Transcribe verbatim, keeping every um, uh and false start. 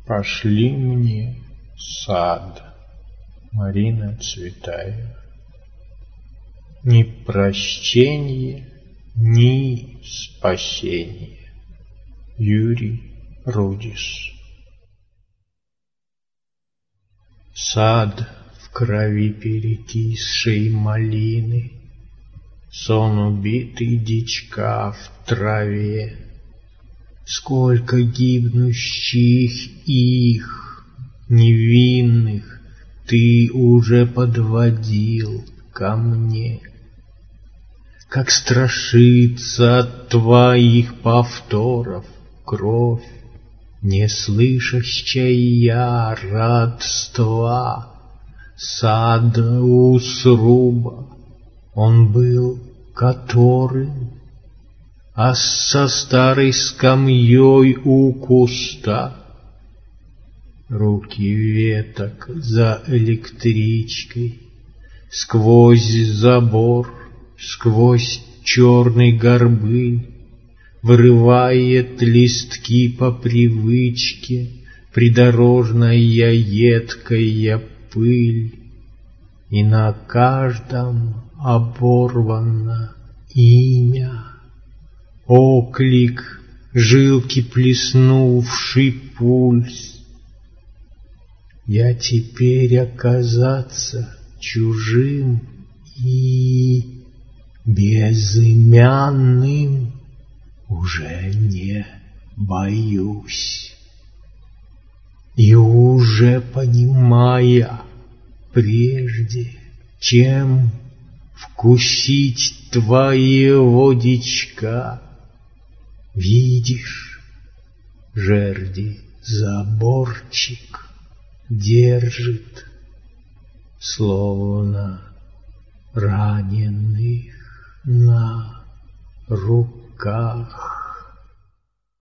Пошли мне сад. Марина Цветаева. Ни прощенье, ни спасенье. Юрий Рудис. Сад в крови перекисшей малины, сон убитый дичка в траве. Сколько гибнущих их, невинных, ты уже подводил ко мне. Как страшится от твоих повторов кровь, не слышащая родства. Сад у сруба он был которым, а со старой скамьей у куста. Руки веток за электричкой, сквозь забор, сквозь черный горбыль, вырывает листки по привычке придорожная едкая пыль, и на каждом оборвано имя. Оклик, жилки плеснувший пульс. Я теперь оказаться чужим и безымянным уже не боюсь. И уже понимая прежде, чем вкусить твоего дичка, видишь, жерди заборчик держит, словно раненых на руках.